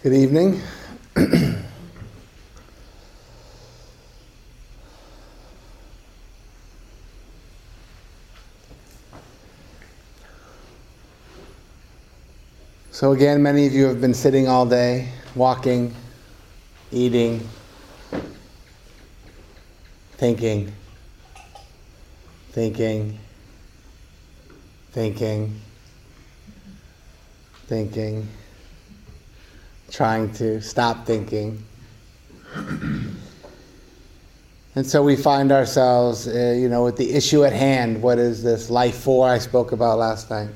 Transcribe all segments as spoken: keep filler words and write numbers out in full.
Good evening. So again, many of you have been sitting all day, walking, eating, thinking, thinking, thinking, thinking, trying to stop thinking. And so we find ourselves, uh, you know, with the issue at hand. What is this life for I spoke about last night?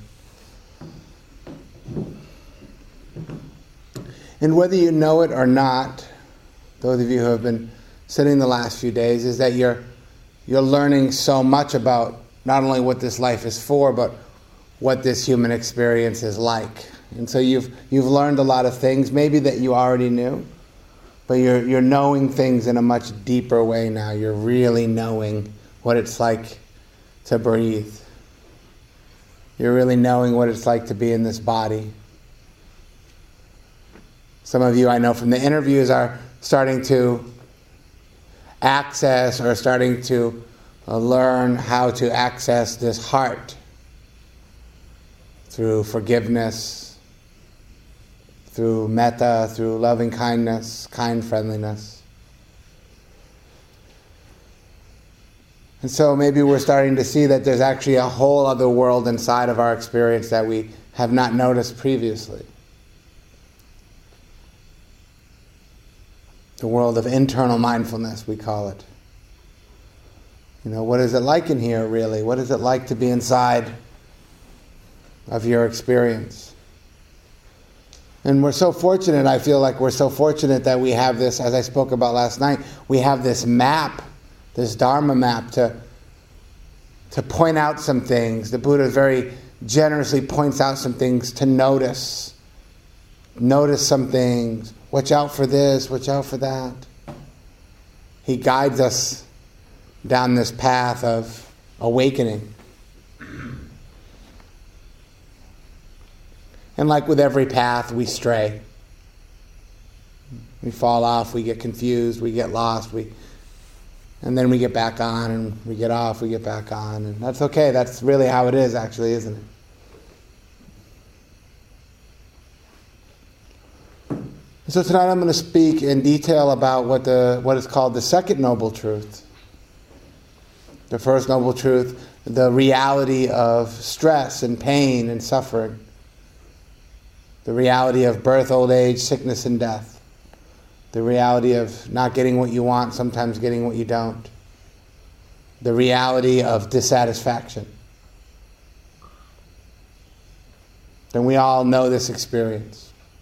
And whether you know it or not, those of you who have been sitting the last few days, is that you're you're learning so much about not only what this life is for, but what this human experience is like. And so you've you've learned a lot of things, maybe that you already knew, but you're you're knowing things in a much deeper way now. You're really knowing what it's like to breathe. You're really knowing what it's like to be in this body. Some of you I know from the interviews are starting to access or starting to uh, learn how to access this heart through forgiveness, through metta, through loving kindness, kind friendliness. And so maybe we're starting to see that there's actually a whole other world inside of our experience that we have not noticed previously. The world of internal mindfulness, we call it. You know, what is it like in here, really? What is it like to be inside of your experience? And we're so fortunate, I feel like we're so fortunate that we have this, as I spoke about last night, we have this map, this Dharma map to, to point out some things. The Buddha very generously points out some things to notice. Notice some things. Watch out for this, watch out for that. He guides us down this path of awakening. And like with every path, we stray. We fall off, we get confused, we get lost, we, and then we get back on, and we get off, we get back on. And that's okay, that's really how it is actually, isn't it? So tonight I'm going to speak in detail about what the what is called the second noble truth. The first noble truth, the reality of stress and pain and suffering. The reality of birth, old age, sickness, and death. The reality of not getting what you want, sometimes getting what you don't. The reality of dissatisfaction. And we all know this experience.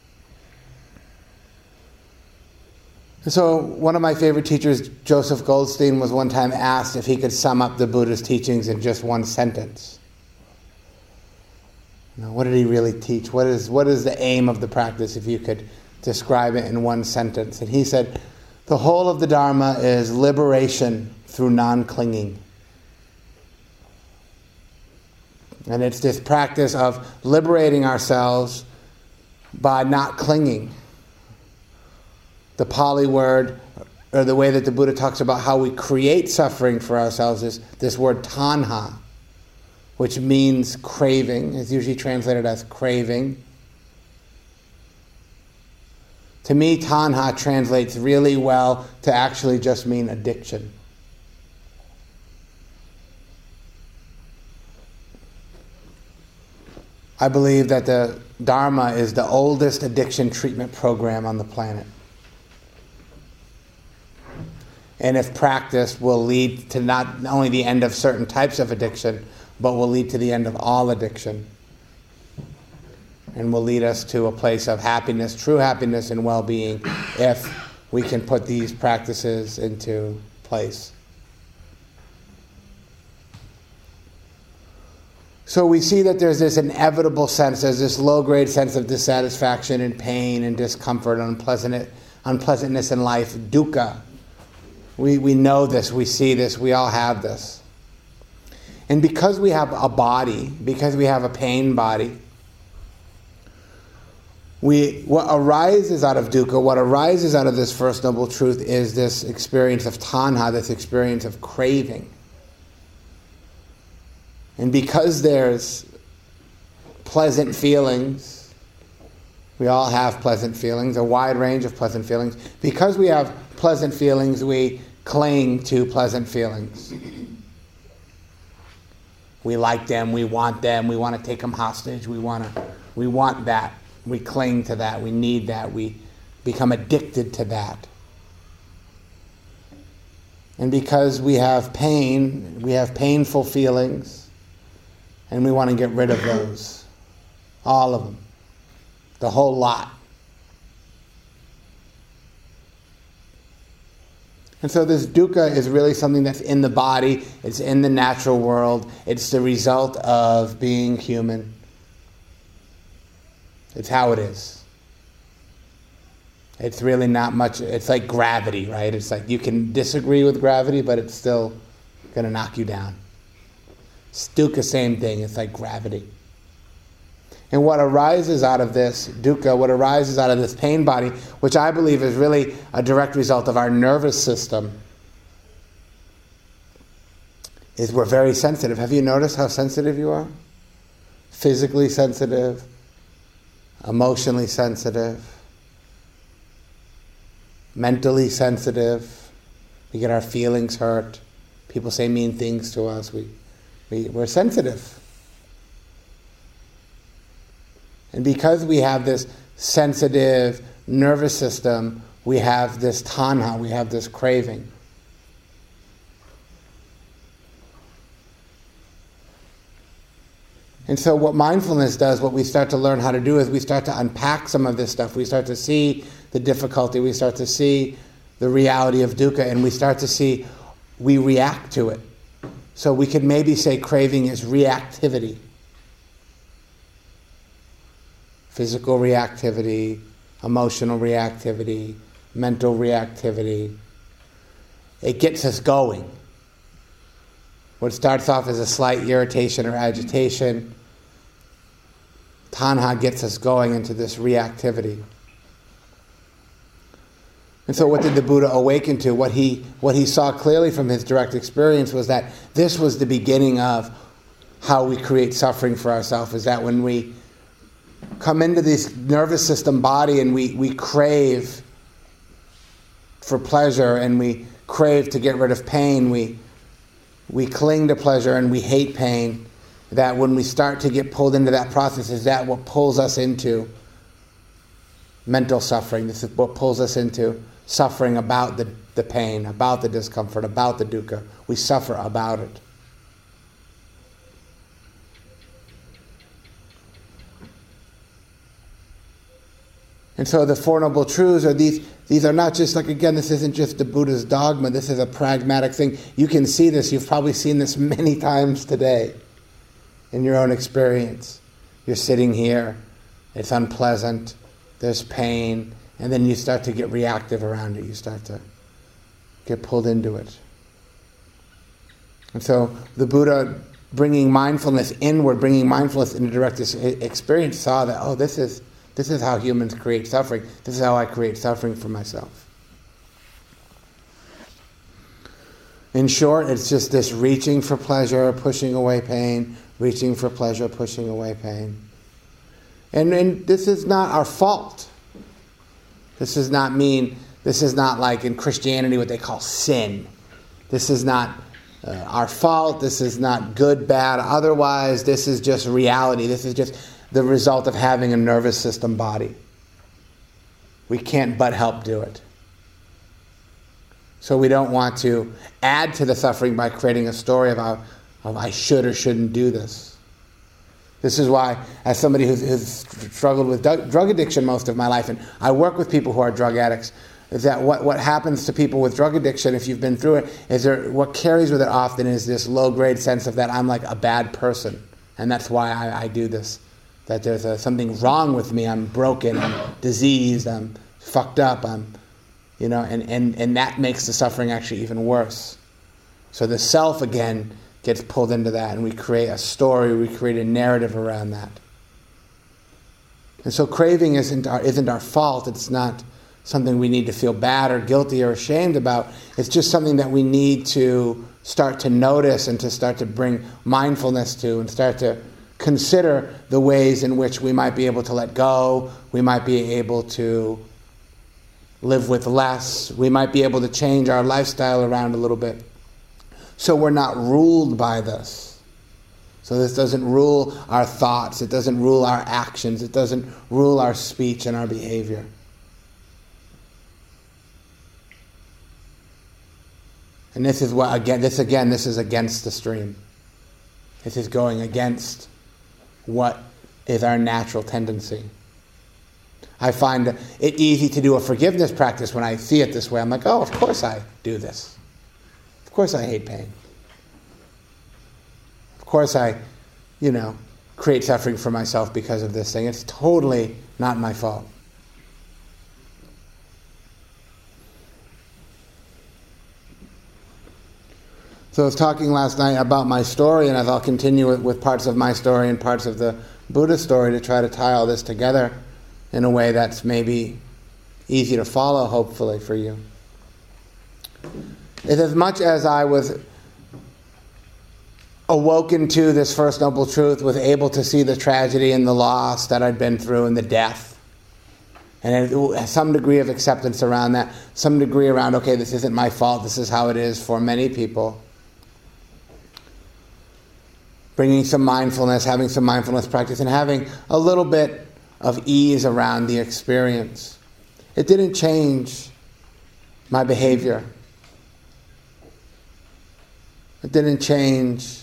So one of my favorite teachers, Joseph Goldstein, was one time asked if he could sum up the Buddha's teachings in just one sentence. You know, what did he really teach? What is what is the aim of the practice if you could describe it in one sentence? And he said, the whole of the Dharma is liberation through non-clinging. And it's this practice of liberating ourselves by not clinging. The Pali word, or the way that the Buddha talks about how we create suffering for ourselves, is this word tanha, which means craving. It's usually translated as craving. To me, tanha translates really well to actually just mean addiction. I believe that the Dharma is the oldest addiction treatment program on the planet. And if practiced, will lead to not only the end of certain types of addiction, but will lead to the end of all addiction. And will lead us to a place of happiness, true happiness and well-being, if we can put these practices into place. So we see that there's this inevitable sense, there's this low-grade sense of dissatisfaction and pain and discomfort, unpleasant, unpleasantness in life, dukkha. We we know this, we see this, we all have this. And because we have a body, because we have a pain body, We, what arises out of dukkha, what arises out of this First Noble Truth is this experience of tanha, this experience of craving. And because there's pleasant feelings, we all have pleasant feelings, a wide range of pleasant feelings. Because we have pleasant feelings, we cling to pleasant feelings. We like them, we want them, we want to take them hostage, we want to, we want that. We cling to that, we need that, we become addicted to that. And because we have pain, we have painful feelings, and we want to get rid of those. All of them. The whole lot. And so this dukkha is really something that's in the body, it's in the natural world, it's the result of being human. It's how it is. It's really not much, it's like gravity, right? It's like you can disagree with gravity, but it's still going to knock you down. It's dukkha, same thing, it's like gravity. And what arises out of this dukkha, what arises out of this pain body, which I believe is really a direct result of our nervous system, is we're very sensitive. Have you noticed how sensitive you are? Physically sensitive, emotionally sensitive, mentally sensitive. We get our feelings hurt. People say mean things to us. We, we, we're sensitive. And because we have this sensitive nervous system, we have this tanha, we have this craving. And so what mindfulness does, what we start to learn how to do is we start to unpack some of this stuff. We start to see the difficulty, we start to see the reality of dukkha, and we start to see we react to it. So we could maybe say craving is reactivity. Physical reactivity, emotional reactivity, mental reactivity. It gets us going. What starts off as a slight irritation or agitation, tanha gets us going into this reactivity. And so what did the Buddha awaken to? What he, what he saw clearly from his direct experience was that this was the beginning of how we create suffering for ourselves, is that when we come into this nervous system body and we, we crave for pleasure and we crave to get rid of pain, we we cling to pleasure and we hate pain, that when we start to get pulled into that process, is that what pulls us into mental suffering. This is what pulls us into suffering about the, the pain, about the discomfort, about the dukkha. We suffer about it. And so the Four Noble Truths are these, these are not just like, again, this isn't just the Buddha's dogma, this is a pragmatic thing. You can see this, you've probably seen this many times today in your own experience. You're sitting here, it's unpleasant, there's pain, and then you start to get reactive around it, you start to get pulled into it. And so the Buddha, bringing mindfulness inward, bringing mindfulness into direct experience, saw that, oh, this is This is how humans create suffering. This is how I create suffering for myself. In short, it's just this reaching for pleasure, pushing away pain, reaching for pleasure, pushing away pain. And, and this is not our fault. This does not mean, this is not like in Christianity what they call sin. This is not uh, our fault. This is not good, bad, otherwise. This is just reality. This is just the result of having a nervous system body. We can't but help do it. So we don't want to add to the suffering by creating a story about, of I should or shouldn't do this. This is why, as somebody who's, who's struggled with drug addiction most of my life, and I work with people who are drug addicts, is that what, what happens to people with drug addiction, if you've been through it, is there, what carries with it often is this low-grade sense of that I'm like a bad person, and that's why I, I do this. That there's a, something wrong with me, I'm broken, I'm diseased, I'm fucked up, I'm, you know, and, and, and that makes the suffering actually even worse. So the self again gets pulled into that, and we create a story, we create a narrative around that. And so craving isn't our, isn't our fault. It's not something we need to feel bad or guilty or ashamed about. It's just something that we need to start to notice and to start to bring mindfulness to and start to consider the ways in which we might be able to let go, we might be able to live with less, we might be able to change our lifestyle around a little bit. So we're not ruled by this. So this doesn't rule our thoughts, it doesn't rule our actions, it doesn't rule our speech and our behavior. And this is what again this again this is against the stream. This is going against what is our natural tendency. I find it easy to do a forgiveness practice when I see it this way. I'm like, oh, of course I do this. Of course I hate pain. Of course I, you know, create suffering for myself because of this thing. It's totally not my fault. So I was talking last night about my story, and as I'll continue with, with parts of my story and parts of the Buddha story to try to tie all this together in a way that's maybe easy to follow, hopefully, for you. It's as much as I was awoken to this First Noble Truth, was able to see the tragedy and the loss that I'd been through and the death, and it, some degree of acceptance around that, some degree around, okay, this isn't my fault, this is how it is for many people. Bringing some mindfulness, having some mindfulness practice, and having a little bit of ease around the experience. It didn't change my behavior. It didn't change.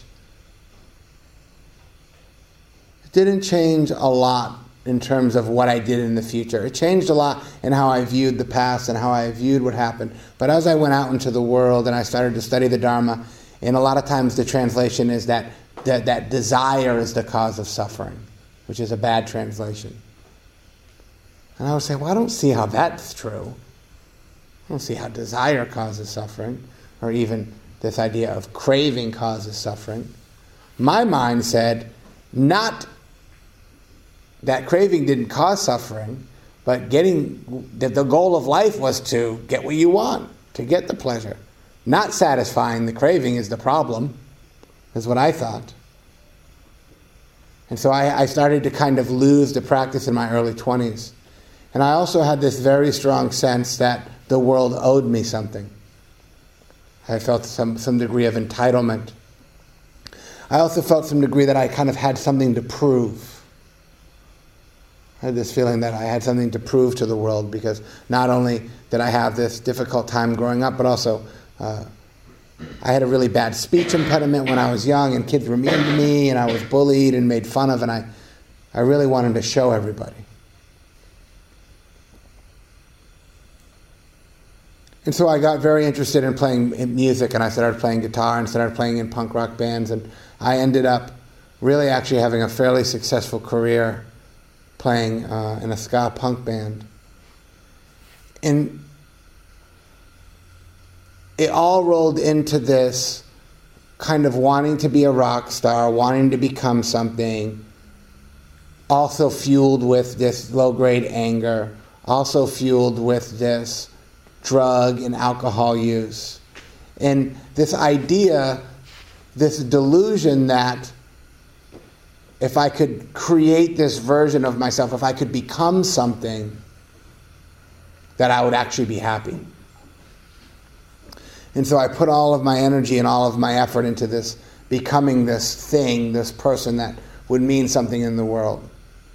It didn't change a lot in terms of what I did in the future. It changed a lot in how I viewed the past and how I viewed what happened. But as I went out into the world and I started to study the Dharma, and a lot of times the translation is that That, that desire is the cause of suffering, which is a bad translation. And I would say, well, I don't see how that's true. I don't see how desire causes suffering, or even this idea of craving causes suffering. My mind said, not that craving didn't cause suffering, but getting that the goal of life was to get what you want, to get the pleasure. Not satisfying the craving is the problem. Is what I thought. And so I, I started to kind of lose the practice in my early twenties. And I also had this very strong sense that the world owed me something. I felt some, some degree of entitlement. I also felt some degree that I kind of had something to prove. I had this feeling that I had something to prove to the world, because not only did I have this difficult time growing up, but also uh, I had a really bad speech impediment when I was young, and kids were mean to me, and I was bullied and made fun of, and I, I really wanted to show everybody. And so I got very interested in playing in music, and I started playing guitar and started playing in punk rock bands, and I ended up really actually having a fairly successful career playing uh, in a ska punk band. And it all rolled into this kind of wanting to be a rock star, wanting to become something, also fueled with this low-grade anger, also fueled with this drug and alcohol use. And this idea, this delusion that if I could create this version of myself, if I could become something, that I would actually be happy. And so I put all of my energy and all of my effort into this, becoming this thing, this person that would mean something in the world.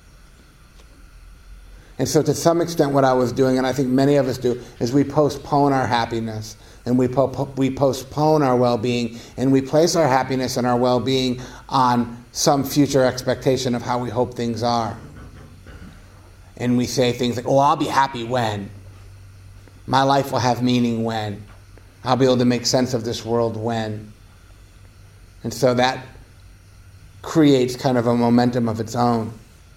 And so to some extent what I was doing, and I think many of us do, is we postpone our happiness, and we, po- we postpone our well-being, and we place our happiness and our well-being on some future expectation of how we hope things are. And we say things like, oh, I'll be happy when. My life will have meaning when. I'll be able to make sense of this world when. And so that creates kind of a momentum of its own.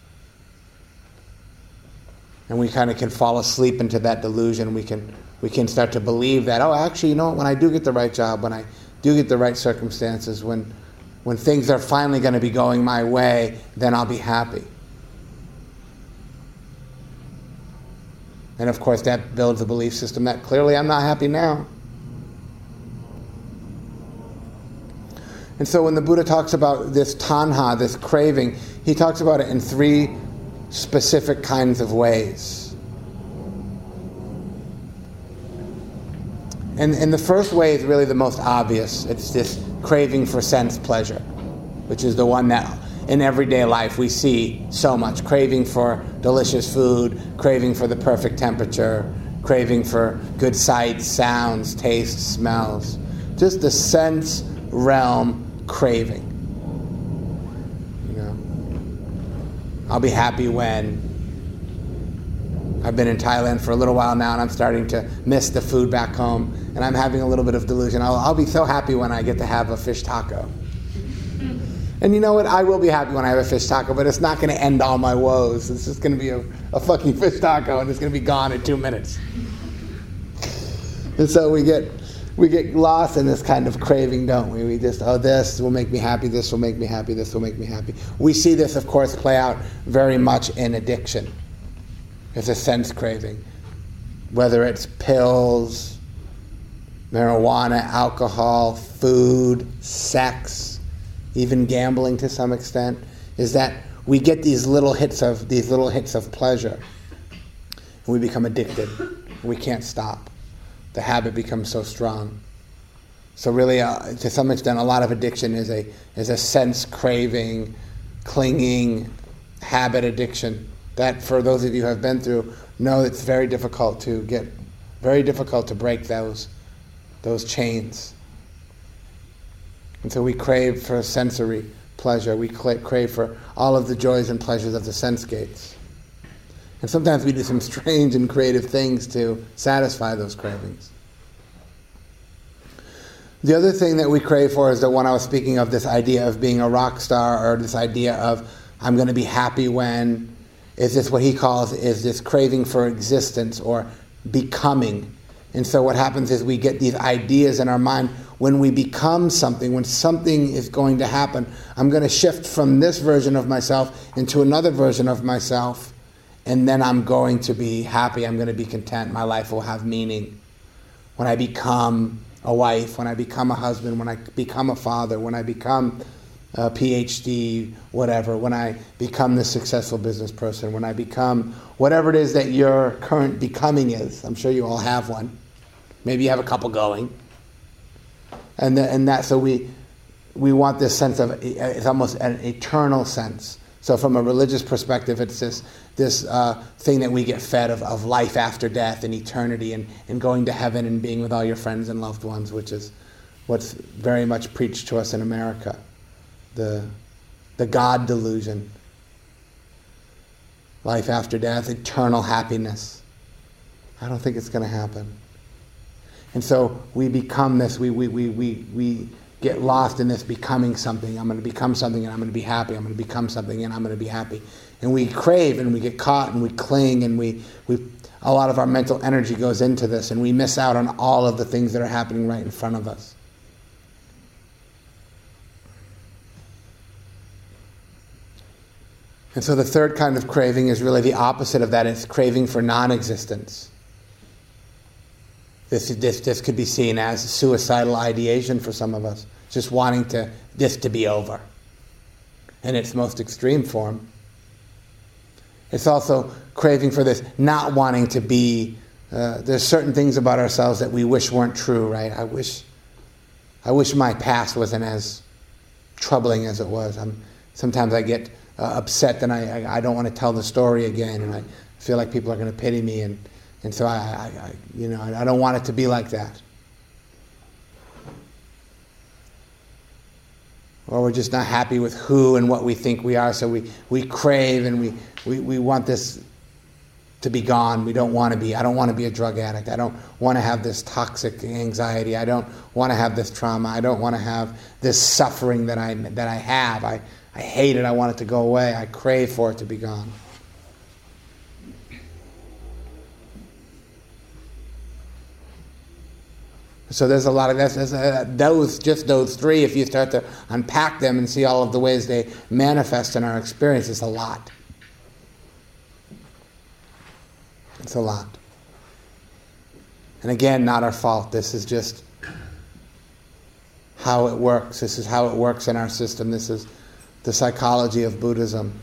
And we kind of can fall asleep into that delusion. We can we can start to believe that, oh, actually, you know what, when I do get the right job, when I do get the right circumstances, when when things are finally going to be going my way, then I'll be happy. And of course that builds a belief system that clearly I'm not happy now. And so when the Buddha talks about this tanha, this craving, he talks about it in three specific kinds of ways. And, and the first way is really the most obvious. It's this craving for sense pleasure, which is the one that in everyday life we see so much. Craving for delicious food, craving for the perfect temperature, craving for good sights, sounds, tastes, smells. Just the sense realm craving. You know, I'll be happy when I've been in Thailand for a little while now and I'm starting to miss the food back home and I'm having a little bit of delusion. I'll, I'll be so happy when I get to have a fish taco. And you know what? I will be happy when I have a fish taco, but it's not going to end all my woes. It's just going to be a, a fucking fish taco and it's going to be gone in two minutes. And so we get we get lost in this kind of craving, don't we? We just, oh, this will make me happy, this will make me happy, this will make me happy. We see this, of course, play out very much in addiction. It's a sense craving. Whether it's pills, marijuana, alcohol, food, sex, even gambling to some extent, is that we get these little hits of these little hits of pleasure. And we become addicted. We can't stop. The habit becomes so strong. So really, uh, to some extent, a lot of addiction is a is a sense craving, clinging, habit addiction. That, for those of you who have been through, know it's very difficult to get, very difficult to break those those chains. And so we crave for sensory pleasure. We crave for all of the joys and pleasures of the sense gates. And sometimes we do some strange and creative things to satisfy those cravings. The other thing that we crave for is the one I was speaking of, this idea of being a rock star, or this idea of I'm going to be happy when, is this what he calls, is this craving for existence or becoming. And so what happens is we get these ideas in our mind. When we become something, when something is going to happen, I'm going to shift from this version of myself into another version of myself, and then I'm going to be happy, I'm going to be content, my life will have meaning. When I become a wife, when I become a husband, when I become a father, when I become a P H D, whatever, when I become this successful business person, when I become whatever it is that your current becoming is. I'm sure you all have one. Maybe you have a couple going. And the, and that, so we we want this sense of, it's almost an eternal sense. So from a religious perspective, it's this this uh, thing that we get fed of, of life after death and eternity and, and going to heaven and being with all your friends and loved ones, which is what's very much preached to us in America. The the God delusion. Life after death, eternal happiness. I don't think it's going to happen. And so we become this, we, we, we, we, we get lost in this becoming something. I'm going to become something and I'm going to be happy. I'm going to become something and I'm going to be happy. And we crave and we get caught and we cling and we, we a lot of our mental energy goes into this and we miss out on all of the things that are happening right in front of us. And so the third kind of craving is really the opposite of that. It's craving for non-existence. This, this, this could be seen as suicidal ideation for some of us, just wanting to this to be over in its most extreme form. It's also craving for this, not wanting to be, uh, there's certain things about ourselves that we wish weren't true, right? I wish I wish my past wasn't as troubling as it was. I'm, sometimes I get uh, upset and I, I, I don't want to tell the story again, and I feel like people are going to pity me, and And so I, I, I, you know, I don't want it to be like that. Or we're just not happy with who and what we think we are, so we, we crave and we, we, we want this to be gone. We don't want to be. I don't want to be a drug addict. I don't want to have this toxic anxiety. I don't want to have this trauma. I don't want to have this suffering that I that I have. I, I hate it. I want it to go away. I crave for it to be gone. So there's a lot of that's, that's, uh, those just those three. If you start to unpack them and see all of the ways they manifest in our experience, it's a lot. It's a lot. And again, not our fault. This is just how it works. This is how it works in our system. This is the psychology of Buddhism.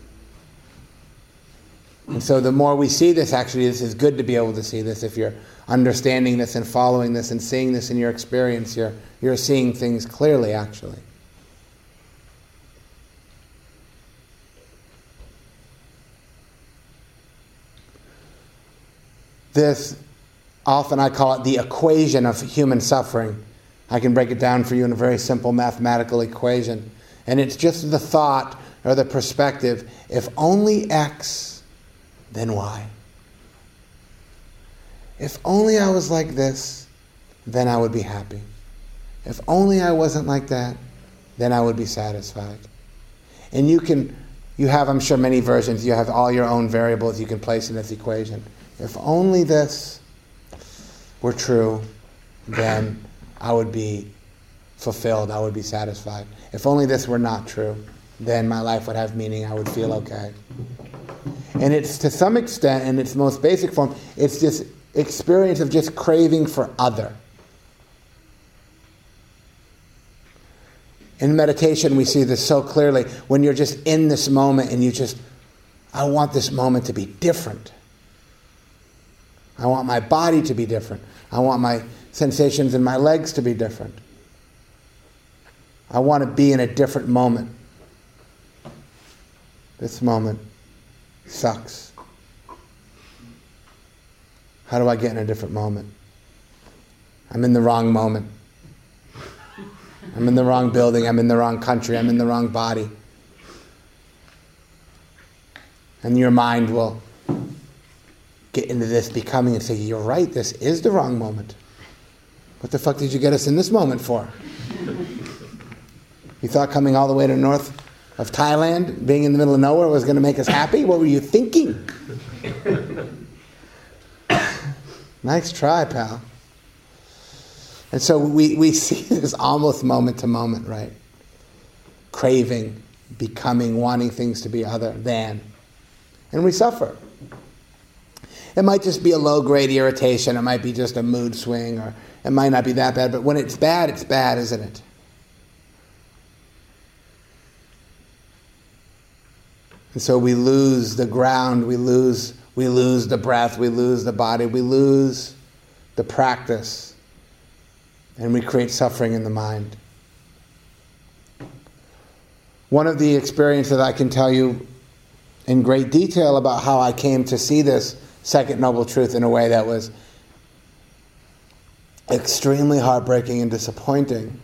And so the more we see this, actually, this is good to be able to see this. If you're understanding this and following this and seeing this in your experience, you're, you're seeing things clearly, actually. This, often I call it the equation of human suffering. I can break it down for you in a very simple mathematical equation. And it's just the thought or the perspective, if only X, then Y. If only I was like this, then I would be happy. If only I wasn't like that, then I would be satisfied. And you can, you have, I'm sure, many versions. You have all your own variables you can place in this equation. If only this were true, then I would be fulfilled, I would be satisfied. If only this were not true, then my life would have meaning, I would feel okay. And it's, to some extent, in its most basic form, it's this experience of just craving for other. In meditation, we see this so clearly. When you're just in this moment and you just, I want this moment to be different. I want my body to be different. I want my sensations in my legs to be different. I want to be in a different moment. This moment sucks. How do I get in a different moment? I'm in the wrong moment. I'm in the wrong building. I'm in the wrong country. I'm in the wrong body. And your mind will get into this becoming and say, you're right, this is the wrong moment. What the fuck did you get us in this moment for? You thought coming all the way to north of Thailand, being in the middle of nowhere, was going to make us happy? What were you thinking? Nice try, pal. And so we, we see this almost moment to moment, right? Craving, becoming, wanting things to be other than. And we suffer. It might just be a low-grade irritation. It might be just a mood swing, or it might not be that bad. But when it's bad, it's bad, isn't it? And so we lose the ground, we lose, we lose the breath, we lose the body, we lose the practice, and we create suffering in the mind. One of the experiences I can tell you in great detail about how I came to see this Second Noble Truth in a way that was extremely heartbreaking and disappointing.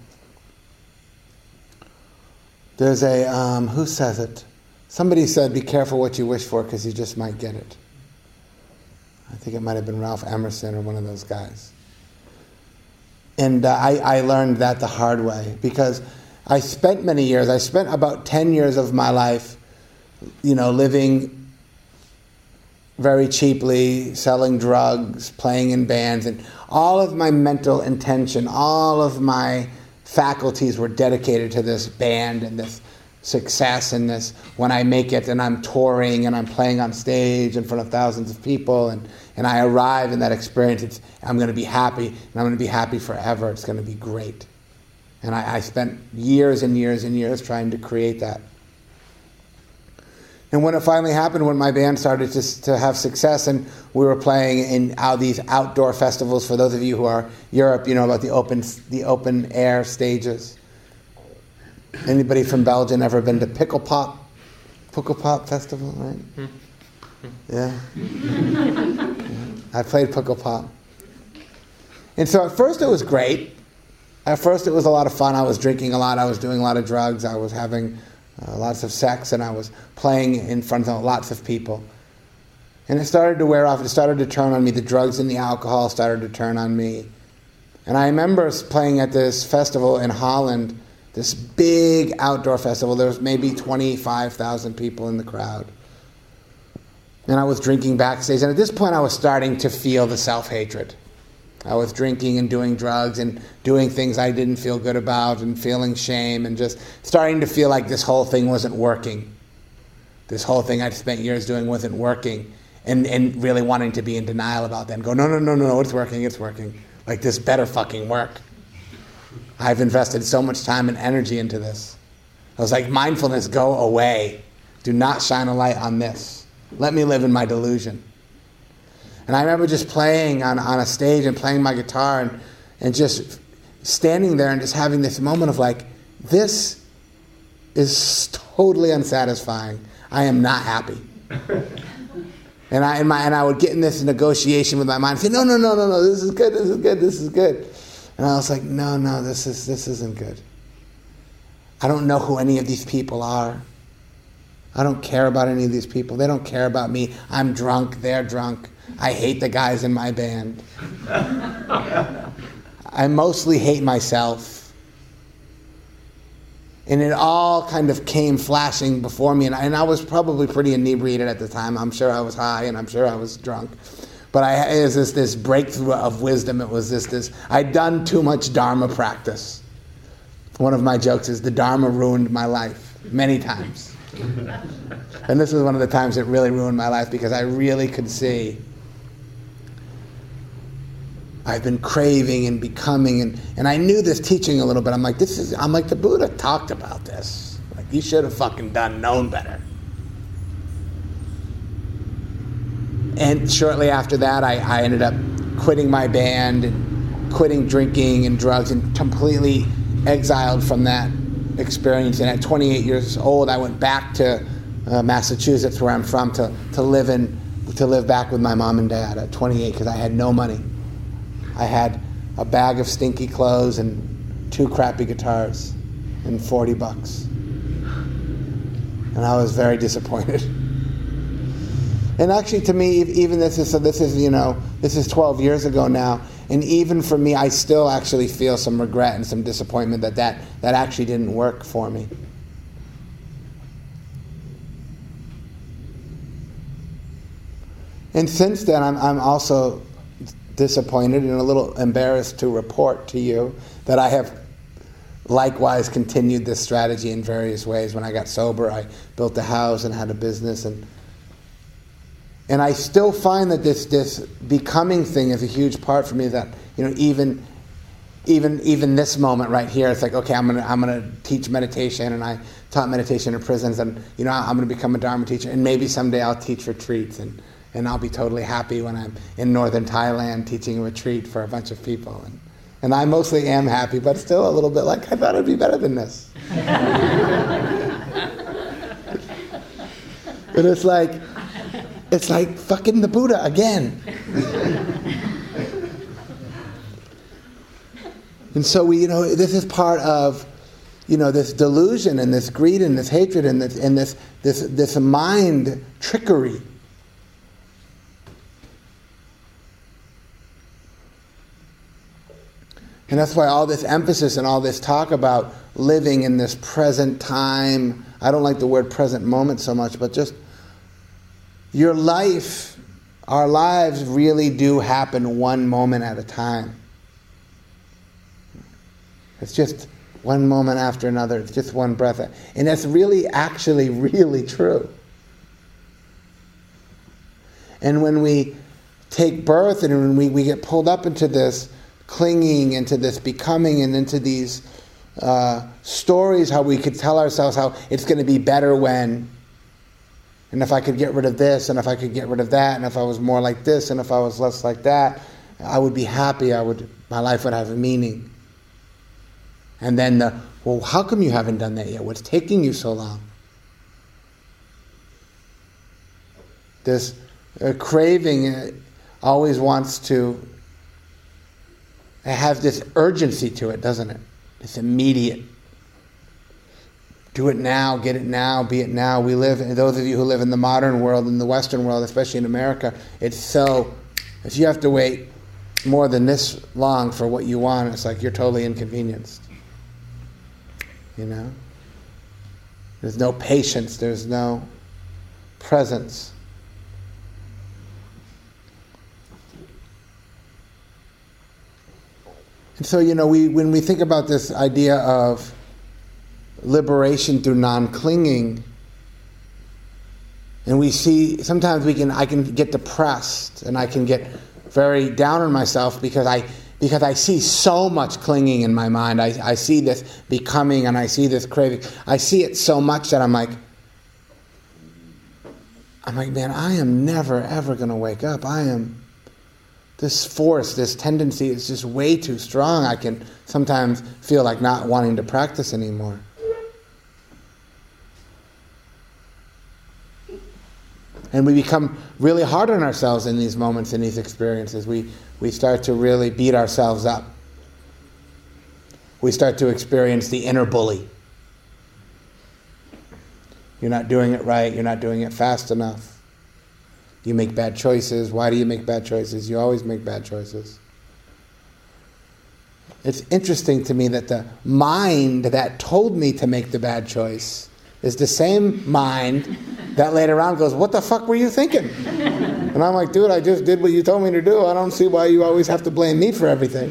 There's a, um, who says it? Somebody said, be careful what you wish for because you just might get it. I think it might have been Ralph Emerson or one of those guys. And uh, I, I learned that the hard way because I spent many years, I spent about ten years of my life, you know, living very cheaply, selling drugs, playing in bands, and all of my mental intention, all of my faculties were dedicated to this band and this success and this, when I make it and I'm touring and I'm playing on stage in front of thousands of people and, and I arrive in that experience, it's, I'm going to be happy and I'm going to be happy forever. It's going to be great. And I, I spent years and years and years trying to create that. And when it finally happened, when my band started to, to have success and we were playing in out these outdoor festivals, for those of you who are Europe, you know about the open the open air stages. Anybody from Belgium ever been to Pickle Pop? Pickle Pop Festival, right? Yeah. yeah. I played Pickle Pop. And so at first it was great. At first it was a lot of fun. I was drinking a lot. I was doing a lot of drugs. I was having uh, lots of sex, and I was playing in front of lots of people. And it started to wear off. It started to turn on me. The drugs and the alcohol started to turn on me. And I remember playing at this festival in Holland, this big outdoor festival. There was maybe twenty-five thousand people in the crowd. And I was drinking backstage. And at this point, I was starting to feel the self-hatred. I was drinking and doing drugs and doing things I didn't feel good about and feeling shame and just starting to feel like this whole thing wasn't working. This whole thing I'd spent years doing wasn't working. and, and really wanting to be in denial about that and go, no, no, no, no, no, it's working, it's working. Like, this better fucking work. I've invested so much time and energy into this. I was like, mindfulness, go away. Do not shine a light on this. Let me live in my delusion. And I remember just playing on, on a stage and playing my guitar and, and just standing there and just having this moment of like, this is totally unsatisfying. I am not happy. And I and, my, and I would get in this negotiation with my mind and say, no, no, no, no, no, this is good, this is good, this is good. And I was like, no, no, this is this isn't good. I don't know who any of these people are. I don't care about any of these people. They don't care about me. I'm drunk, they're drunk. I hate the guys in my band. I mostly hate myself. And it all kind of came flashing before me. And I, and I was probably pretty inebriated at the time. I'm sure I was high and I'm sure I was drunk. But I, it was this, this breakthrough of wisdom. It was this, this, I'd done too much Dharma practice. One of my jokes is the Dharma ruined my life many times. And this was one of the times it really ruined my life because I really could see I've been craving and becoming, and, and I knew this teaching a little bit. I'm like, this is, I'm like, the Buddha talked about this. Like, you should have fucking done, known better. And shortly after that, I, I ended up quitting my band and quitting drinking and drugs and completely exiled from that experience. And at twenty-eight years old, I went back to uh, Massachusetts, where I'm from, to, to live in to live back with my mom and dad at twenty-eight because I had no money. I had a bag of stinky clothes and two crappy guitars and forty bucks. And I was very disappointed. And actually, to me, even this is, so this is, you know, this is twelve years ago now, and even for me, I still actually feel some regret and some disappointment that that, that actually didn't work for me. And since then, I'm, I'm also disappointed and a little embarrassed to report to you that I have likewise continued this strategy in various ways. When I got sober, I built a house and had a business, and And I still find that this this becoming thing is a huge part for me. That, you know, even even even this moment right here, it's like, okay, I'm gonna I'm gonna teach meditation, and I taught meditation in prisons, and you know, I'm gonna become a Dharma teacher, and maybe someday I'll teach retreats, and and I'll be totally happy when I'm in northern Thailand teaching a retreat for a bunch of people, and and I mostly am happy, but still a little bit like I thought it'd be better than this. But it's like. It's like fucking the Buddha again. And so we, you know, this is part of, you know, this delusion and this greed and this hatred and this and this this this mind trickery. And that's why all this emphasis and all this talk about living in this present time. I don't like the word present moment so much, but just your life, our lives really do happen one moment at a time. It's just one moment after another. It's just one breath. And that's really, actually, really true. And when we take birth and when we, we get pulled up into this clinging, into this becoming, and into these uh, stories, how we could tell ourselves how it's going to be better when, and if I could get rid of this, and if I could get rid of that, and if I was more like this, and if I was less like that, I would be happy. I would, my life would have a meaning. And then the, well, how come you haven't done that yet? What's taking you so long? This uh, craving uh, always wants to have this urgency to it, doesn't it? It's immediate. Do it now, get it now, be it now. We live, those of you who live in the modern world, in the Western world, especially in America, it's so, if you have to wait more than this long for what you want, it's like you're totally inconvenienced. You know? There's no patience, there's no presence. And so, you know, we when we think about this idea of liberation through non-clinging, And we see, sometimes we can, I can get depressed and I can get very down on myself because I because I see so much clinging in my mind. I, I see this becoming and I see this craving. I see it so much that I'm like, I'm like, man, I am never, ever going to wake up. I am, this force, this tendency is just way too strong. I can sometimes feel like not wanting to practice anymore. And we become really hard on ourselves in these moments, in these experiences. We, we start to really beat ourselves up. We start to experience the inner bully. You're not doing it right. You're not doing it fast enough. You make bad choices. Why do you make bad choices? You always make bad choices. It's interesting to me that the mind that told me to make the bad choice is the same mind that later on goes, what the fuck were you thinking? And I'm like, dude, I just did what you told me to do. I don't see why you always have to blame me for everything.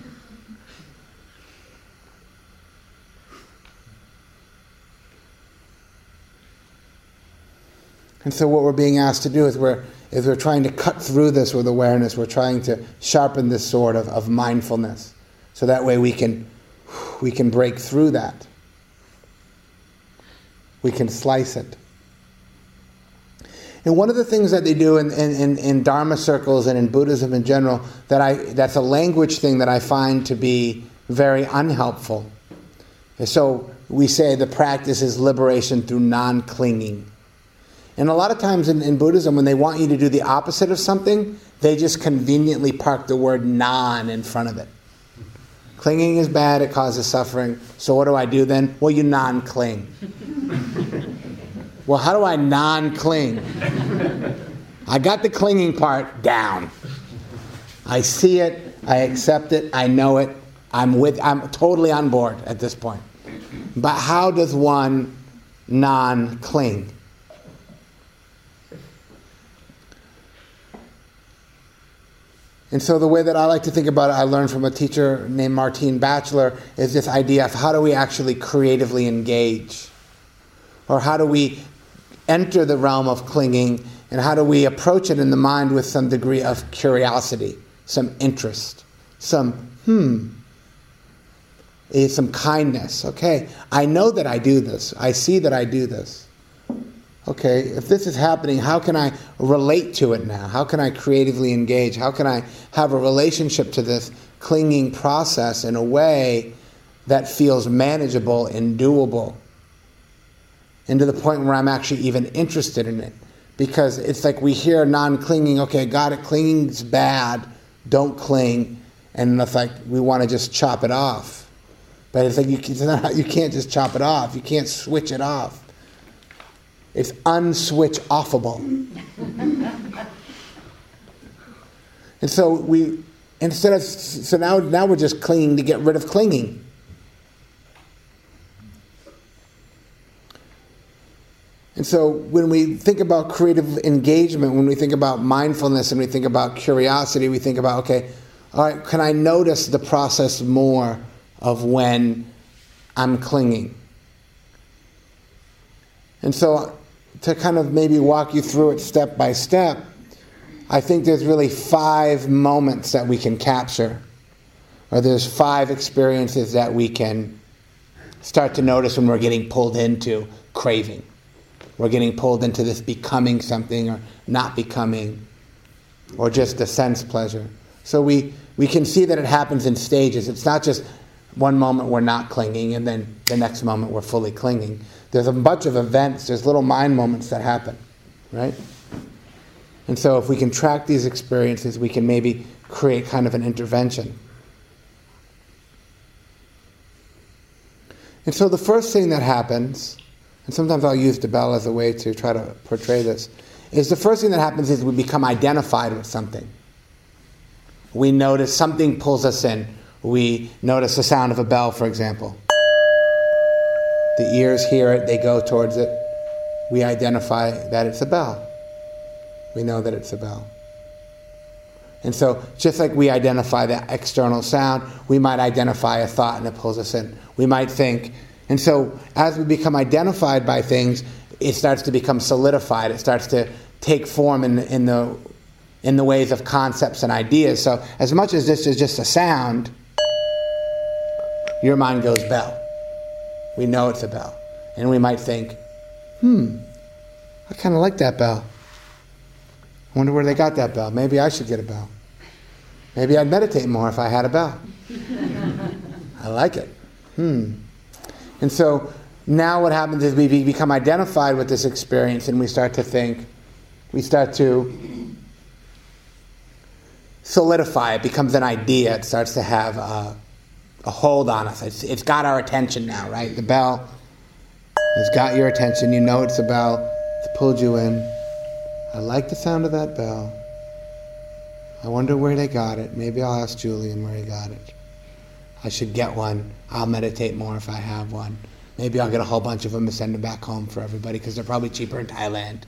And so what we're being asked to do is we're, is we're trying to cut through this with awareness. We're trying to sharpen this sword of, of mindfulness. So that way we can, we can break through that. We can slice it. And one of the things that they do in, in, in Dharma circles and in Buddhism in general, that I that's a language thing that I find to be very unhelpful. And so we say the practice is liberation through non-clinging. And a lot of times in, in Buddhism, when they want you to do the opposite of something, they just conveniently park the word non in front of it. Clinging is bad, it causes suffering. So what do I do then? Well, you non-cling. Well, how do I non-cling? I got the clinging part down. I see it, I accept it, I know it, I'm with, I'm totally on board at this point. But how does one non-cling? And so the way that I like to think about it, I learned from a teacher named Martine Batchelor, is this idea of how do we actually creatively engage? Or how do we enter the realm of clinging, and how do we approach it in the mind with some degree of curiosity, some interest, some, hmm, some kindness. Okay, I know that I do this. I see that I do this. Okay, if this is happening, how can I relate to it now? How can I creatively engage? How can I have a relationship to this clinging process in a way that feels manageable and doable? And to the point where I'm actually even interested in it. Because it's like we hear non-clinging, okay, got it, clinging's bad, don't cling. And it's like we want to just chop it off. But it's like you, it's not, you can't just chop it off. You can't switch it off. It's unswitch offable. And so we, instead of, so now, now we're just clinging to get rid of clinging. And so when we think about creative engagement, when we think about mindfulness and we think about curiosity, we think about, okay, all right, can I notice the process more of when I'm clinging? And so to kind of maybe walk you through it step by step, I think there's really five moments that we can capture. Or there's five experiences that we can start to notice when we're getting pulled into craving. We're getting pulled into this becoming something or not becoming, or just the sense pleasure. So we, we can see that it happens in stages. It's not just one moment we're not clinging and then the next moment we're fully clinging. There's a bunch of events, there's little mind moments that happen, right? And so if we can track these experiences, we can maybe create kind of an intervention. And so the first thing that happens, and sometimes I'll use the bell as a way to try to portray this, is the first thing that happens is we become identified with something. We notice something pulls us in. We notice the sound of a bell, for example. The ears hear it, they go towards it. We identify that it's a bell. We know that it's a bell. And so just like we identify the external sound, we might identify a thought and it pulls us in. We might think. And so as we become identified by things, it starts to become solidified. It starts to take form in, in the in the ways of concepts and ideas. So as much as this is just a sound, your mind goes bell. We know it's a bell. And we might think, hmm, I kind of like that bell. I wonder where they got that bell. Maybe I should get a bell. Maybe I'd meditate more if I had a bell. I like it. Hmm. And so now what happens is we become identified with this experience and we start to think, we start to solidify. It becomes an idea. It starts to have a, a hold on us. It's, it's got our attention now, right? The bell has got your attention. You know it's a bell. It's pulled you in. I like the sound of that bell. I wonder where they got it. Maybe I'll ask Julian where he got it. I should get one. I'll meditate more if I have one. Maybe I'll get a whole bunch of them and send them back home for everybody because they're probably cheaper in Thailand.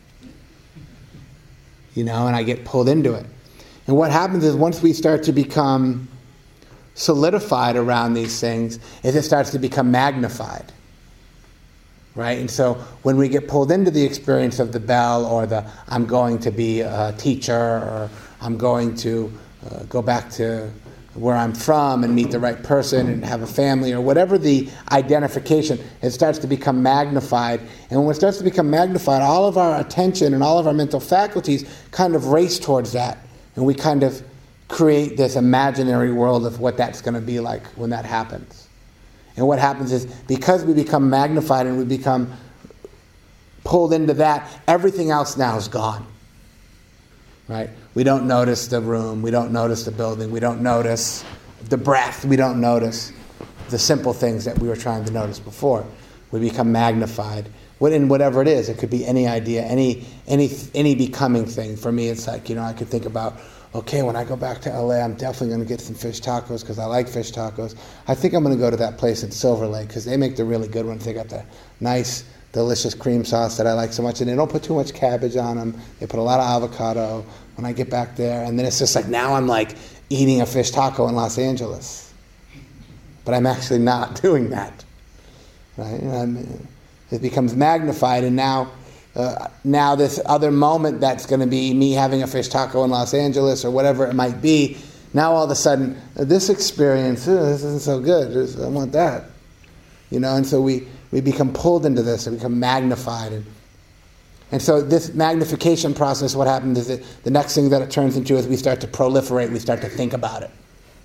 You know, and I get pulled into it. And what happens is once we start to become solidified around these things, is it starts to become magnified. Right? And so when we get pulled into the experience of the bell or the I'm going to be a teacher or I'm going to uh, go back to where I'm from and meet the right person and have a family or whatever the identification, it starts to become magnified. And when it starts to become magnified, all of our attention and all of our mental faculties kind of race towards that. And we kind of create this imaginary world of what that's going to be like when that happens. And what happens is, because we become magnified and we become pulled into that, everything else now is gone. Right? We don't notice the room, we don't notice the building, we don't notice the breath, we don't notice the simple things that we were trying to notice before. We become magnified. What in whatever it is, it could be any idea, any any any becoming thing. For me, it's like, you know, I could think about, okay, when I go back to L A, I'm definitely going to get some fish tacos because I like fish tacos. I think I'm going to go to that place in Silver Lake because they make the really good ones. They got the nice, delicious cream sauce that I like so much, and they don't put too much cabbage on them. They put a lot of avocado when I get back there, and then it's just like now I'm like eating a fish taco in Los Angeles. But I'm actually not doing that. Right? I'm, it becomes magnified, and now uh, now this other moment that's going to be me having a fish taco in Los Angeles or whatever it might be, now all of a sudden, uh, this experience, uh, this isn't so good. This, I want that. You know, and so we, we become pulled into this and become magnified. And, and so this magnification process, what happens is that the next thing that it turns into is we start to proliferate, we start to think about it.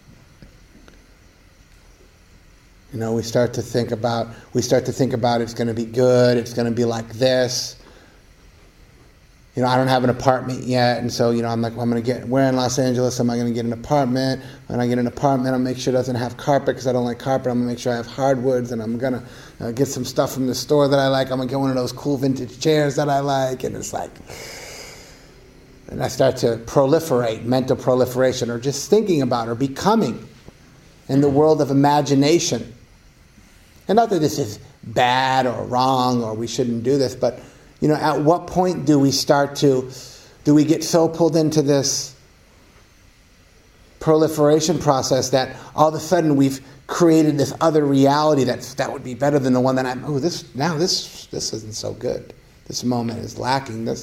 You know, we start to think about, we start to think about it's going to be good, it's going to be like this. You know, I don't have an apartment yet, and so, you know, I'm like, well, I'm going to get, where in Los Angeles am I going to get an apartment? When I get an apartment, I'll make sure it doesn't have carpet because I don't like carpet. I'm going to make sure I have hardwoods, and I'm going to uh, get some stuff from the store that I like. I'm going to get one of those cool vintage chairs that I like, and it's like, and I start to proliferate, mental proliferation, or just thinking about or becoming in the world of imagination. And not that this is bad or wrong or we shouldn't do this, but, you know, at what point do we start to, do we get so pulled into this proliferation process that all of a sudden we've created this other reality that's, that would be better than the one that I'm, oh, this, now this, this isn't so good. This moment is lacking. This,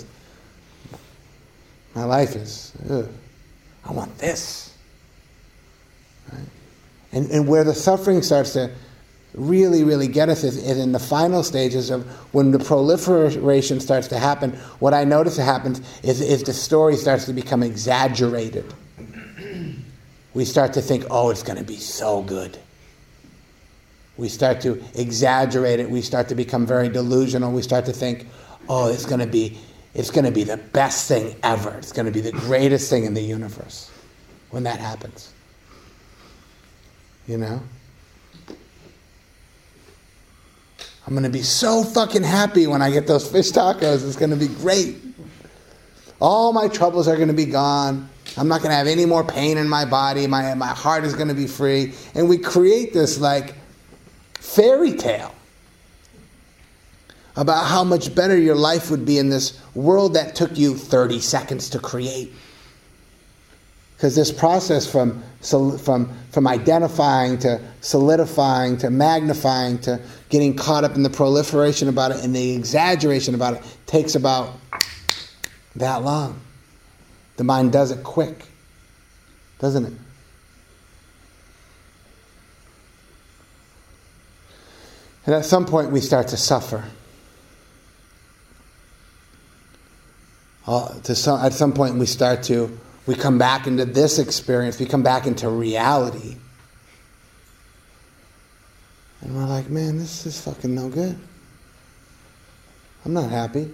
my life is, ugh, I want this. Right? And, and where the suffering starts to really, really get us is, is in the final stages of when the proliferation starts to happen. What I notice happens is, is the story starts to become exaggerated. We start to think, oh, it's going to be so good. We start to exaggerate it. We start to become very delusional. We start to think, oh, it's going to be, it's going to be the best thing ever. It's going to be the greatest thing in the universe when that happens. You know? I'm going to be so fucking happy when I get those fish tacos. It's going to be great. All my troubles are going to be gone. I'm not going to have any more pain in my body. My, my heart is going to be free. And we create this like fairy tale about how much better your life would be in this world that took you thirty seconds to create. Because this process from, from, from identifying to solidifying to magnifying to getting caught up in the proliferation about it and the exaggeration about it takes about that long. The mind does it quick, doesn't it? And at some point we start to suffer. Uh, to some, at some point we start to, we come back into this experience, we come back into reality. And we're like, man, this is fucking no good. I'm not happy.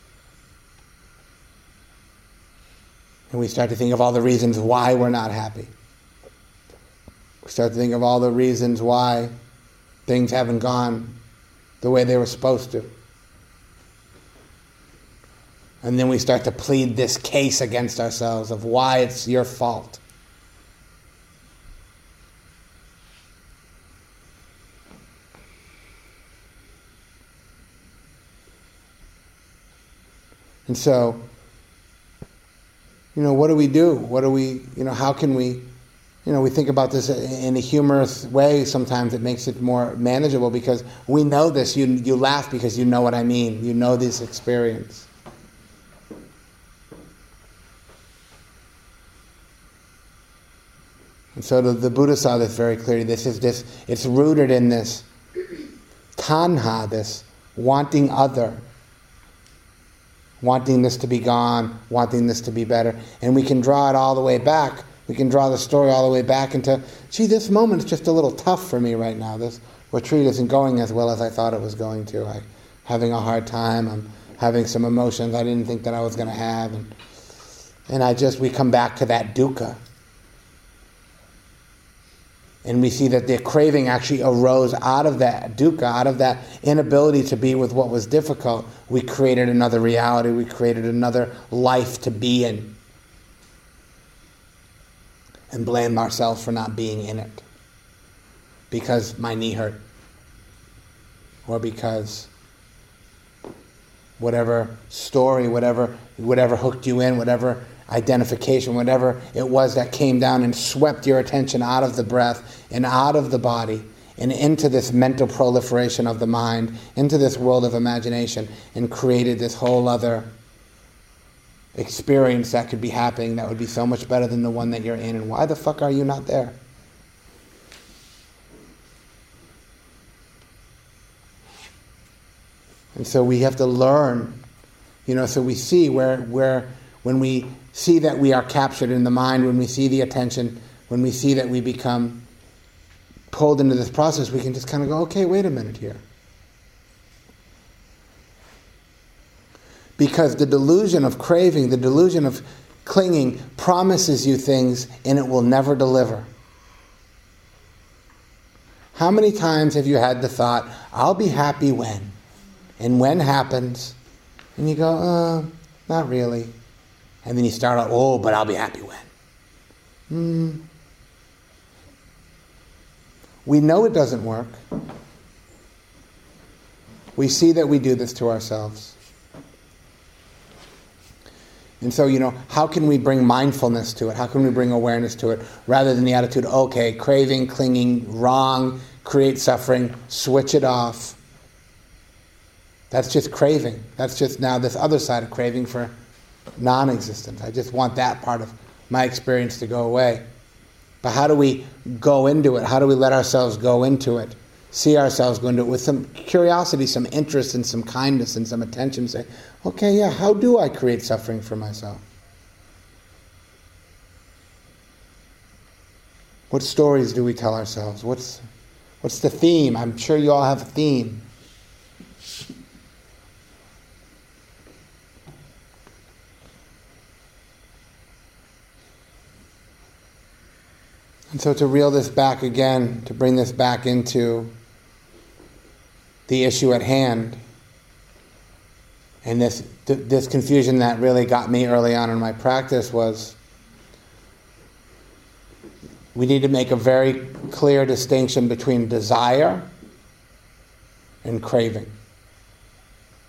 And we start to think of all the reasons why we're not happy. We start to think of all the reasons why things haven't gone the way they were supposed to. And then we start to plead this case against ourselves of why it's your fault. And so, you know, what do we do? What do we, you know, how can we, you know, we think about this in a humorous way sometimes. It makes it more manageable because we know this. You, you laugh because you know what I mean. You know this experience. And so the, the Buddha saw this very clearly. This is this, it's rooted in this tanha, this wanting other, wanting this to be gone, wanting this to be better. And we can draw it all the way back. We can draw the story all the way back into, gee, this moment is just a little tough for me right now. This retreat isn't going as well as I thought it was going to. I'm having a hard time. I'm having some emotions I didn't think that I was going to have. And, and I just, we come back to that dukkha. And we see that the craving actually arose out of that dukkha, out of that inability to be with what was difficult. We created another reality. We created another life to be in. And blame ourselves for not being in it. Because my knee hurt. Or because whatever story, whatever, whatever hooked you in, whatever identification, whatever it was that came down and swept your attention out of the breath and out of the body and into this mental proliferation of the mind, into this world of imagination, and created this whole other experience that could be happening that would be so much better than the one that you're in. And why the fuck are you not there? And so we have to learn, you know, so we see where, where when we see that we are captured in the mind, when we see the attention, when we see that we become pulled into this process, we can just kind of go, okay, wait a minute here. Because the delusion of craving, the delusion of clinging promises you things and it will never deliver. How many times have you had the thought, I'll be happy when? And when happens, and you go, uh, not really. And then you start out, oh, but I'll be happy when. Hmm. We know it doesn't work. We see that we do this to ourselves. And so, you know, how can we bring mindfulness to it? How can we bring awareness to it? Rather than the attitude, okay, craving, clinging, wrong, create suffering, switch it off. That's just craving. That's just now this other side of craving for non-existence. I just want that part of my experience to go away. But how do we go into it? How do we let ourselves go into it? See ourselves go into it with some curiosity, some interest, and some kindness, and some attention. Say, okay, yeah, how do I create suffering for myself? What stories do we tell ourselves? What's, what's the theme? I'm sure you all have a theme. And so to reel this back again, to bring this back into the issue at hand, and this this confusion that really got me early on in my practice was we need to make a very clear distinction between desire and craving.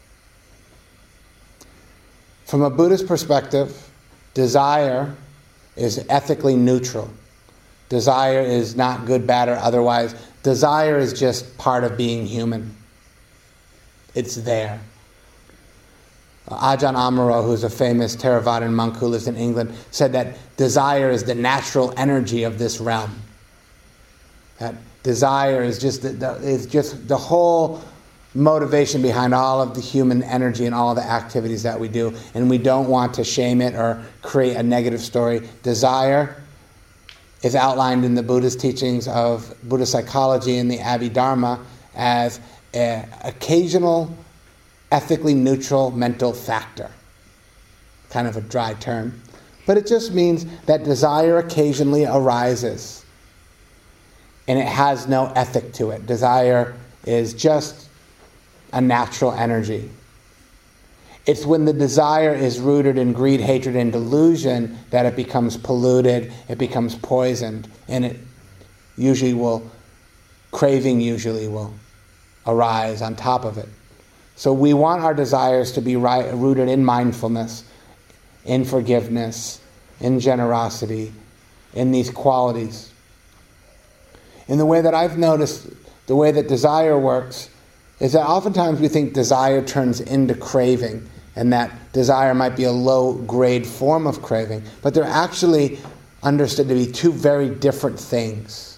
From a Buddhist perspective, desire is ethically neutral. Desire is not good, bad, or otherwise. Desire is just part of being human. It's there. Ajahn Amaro, who's a famous Theravadan monk who lives in England, said that desire is the natural energy of this realm. That desire is just the, the, is just the whole motivation behind all of the human energy and all of the activities that we do. And we don't want to shame it or create a negative story. Desire is outlined in the Buddhist teachings of Buddhist psychology and the Abhidharma as an occasional, ethically neutral mental factor. Kind of a dry term. But it just means that desire occasionally arises. And it has no ethic to it. Desire is just a natural energy. It's when the desire is rooted in greed, hatred, and delusion that it becomes polluted, it becomes poisoned, and it usually will, craving usually will arise on top of it. So we want our desires to be right, rooted in mindfulness, in forgiveness, in generosity, in these qualities. In the way that I've noticed, the way that desire works, is that oftentimes we think desire turns into craving, and that desire might be a low-grade form of craving, but they're actually understood to be two very different things.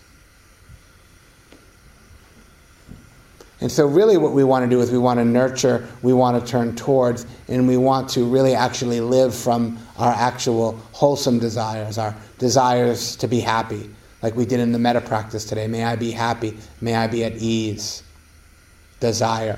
And so really what we want to do is we want to nurture, we want to turn towards, and we want to really actually live from our actual wholesome desires, our desires to be happy, like we did in the metta practice today. May I be happy, may I be at ease. Desire.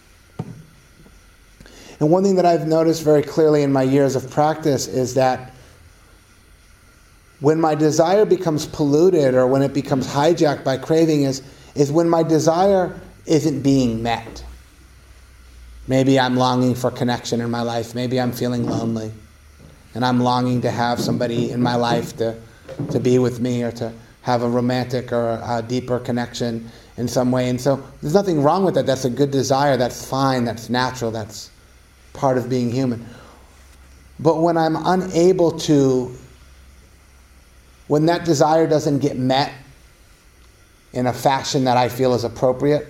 And one thing that I've noticed very clearly in my years of practice is that when my desire becomes polluted or when it becomes hijacked by craving is, is when my desire isn't being met. Maybe I'm longing for connection in my life. Maybe I'm feeling lonely. And I'm longing to have somebody in my life to, to be with me or to have a romantic or a, a deeper connection in some way. And so there's nothing wrong with that. That's a good desire. That's fine. That's natural. That's part of being human. But when I'm unable to, when that desire doesn't get met in a fashion that I feel is appropriate,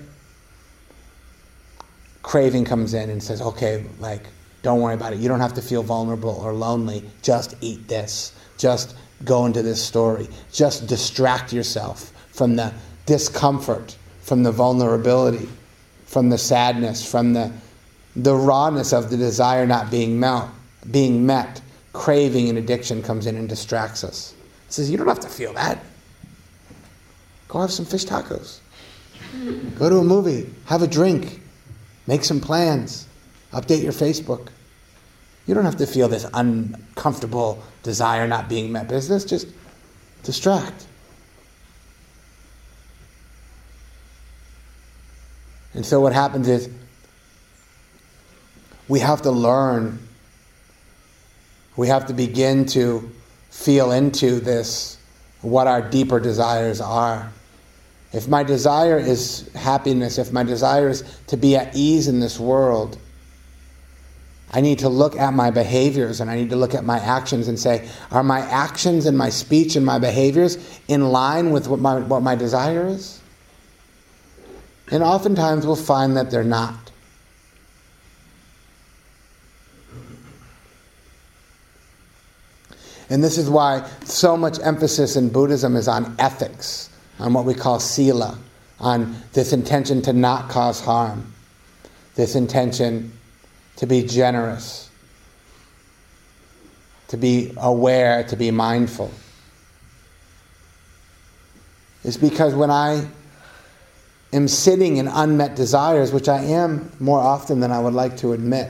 craving comes in and says, okay, like, don't worry about it. You don't have to feel vulnerable or lonely. Just eat this. Just go into this story. Just distract yourself from the discomfort, from the vulnerability, from the sadness, from the the rawness of the desire not being met, being met. Craving and addiction comes in and distracts us. It says, you don't have to feel that. Go have some fish tacos. Go to a movie. Have a drink. Make some plans. Update your Facebook. You don't have to feel this uncomfortable desire not being met business. Just distract. And so what happens is we have to learn, we have to begin to feel into this, what our deeper desires are. If my desire is happiness, if my desire is to be at ease in this world, I need to look at my behaviors and I need to look at my actions and say, are my actions and my speech and my behaviors in line with what my, what my desire is? And oftentimes we'll find that they're not. And this is why so much emphasis in Buddhism is on ethics, on what we call sila, on this intention to not cause harm, this intention to be generous, to be aware, to be mindful. It's because when I am sitting in unmet desires, which I am more often than I would like to admit,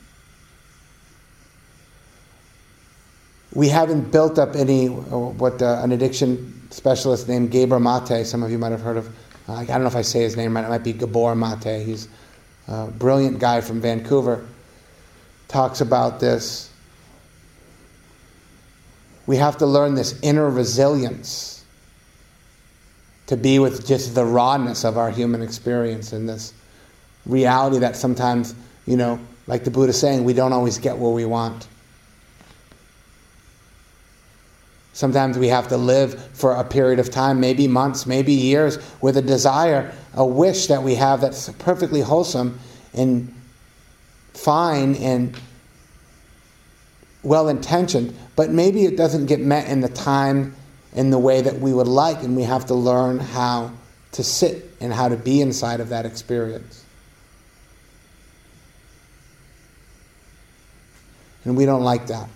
we haven't built up any, what uh, an addiction specialist named Gabor Mate, some of you might have heard of, uh, I don't know if I say his name right, it might be Gabor Mate, he's a brilliant guy from Vancouver, talks about this. We have to learn this inner resilience to be with just the rawness of our human experience and this reality that sometimes, you know, like the Buddha is saying, we don't always get what we want. Sometimes we have to live for a period of time, maybe months, maybe years, with a desire, a wish that we have that's perfectly wholesome and fine and well-intentioned, but maybe it doesn't get met in the time, in the way that we would like, and we have to learn how to sit and how to be inside of that experience. And we don't like that.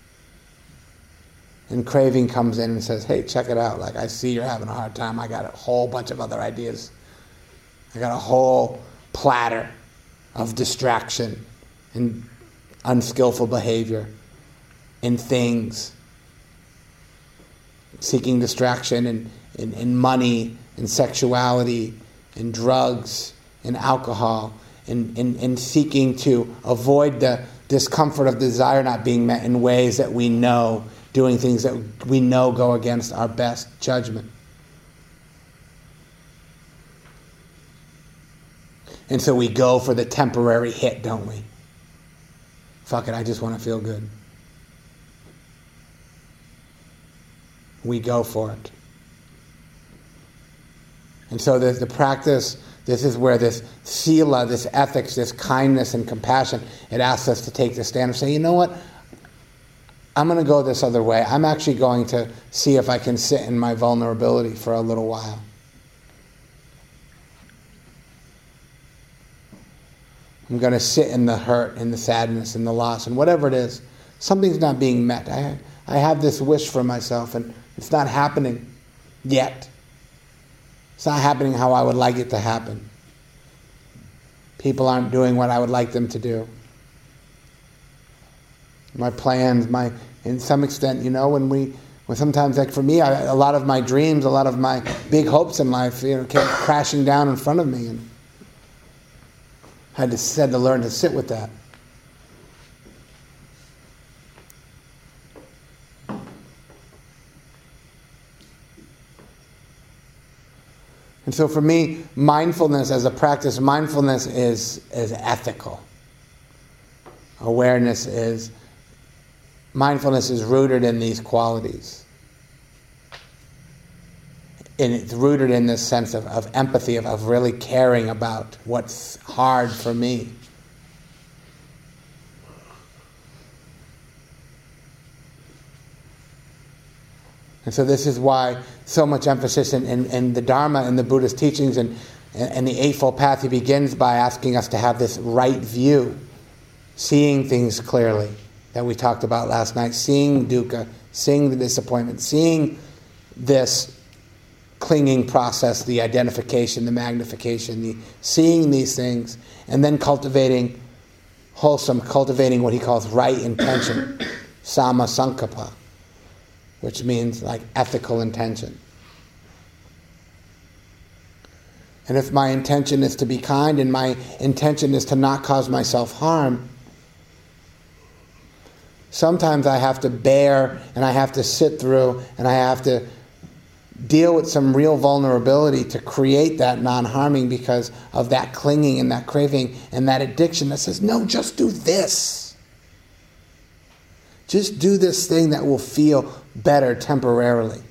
And craving comes in and says, hey, check it out. Like, I see you're having a hard time. I got a whole bunch of other ideas. I got a whole platter of distraction and unskillful behavior and things. Seeking distraction and, and, and money and sexuality and drugs and alcohol and, and, and seeking to avoid the discomfort of desire not being met in ways that we know, doing things that we know go against our best judgment. And so we go for the temporary hit, don't we? Fuck it, I just want to feel good. We go for it. And so the, the practice, this is where this sila, this ethics, this kindness and compassion, it asks us to take the stand and say, you know what? I'm going to go this other way. I'm actually going to see if I can sit in my vulnerability for a little while. I'm going to sit in the hurt and the sadness and the loss and whatever it is. Something's not being met. I, I have this wish for myself and it's not happening yet. It's not happening how I would like it to happen. People aren't doing what I would like them to do. My plans, my, in some extent, you know, when we, when sometimes, like for me, I, a lot of my dreams, a lot of my big hopes in life, you know, came crashing down in front of me, and I had to, had to learn to sit with that. And so for me, mindfulness as a practice, mindfulness is, is ethical. Awareness is, mindfulness is rooted in these qualities. And it's rooted in this sense of, of empathy, of, of really caring about what's hard for me. And so this is why so much emphasis in, in, in the Dharma and the Buddha's teachings and, and the Eightfold Path, he begins by asking us to have this right view, seeing things clearly that we talked about last night, seeing dukkha, seeing the disappointment, seeing this clinging process, the identification, the magnification, the seeing these things, and then cultivating wholesome, cultivating what he calls right intention, samma sankappa, which means like ethical intention. And if my intention is to be kind and my intention is to not cause myself harm, sometimes I have to bear and I have to sit through and I have to deal with some real vulnerability to create that non-harming because of that clinging and that craving and that addiction that says, no, just do this. Just do this thing that will feel better temporarily.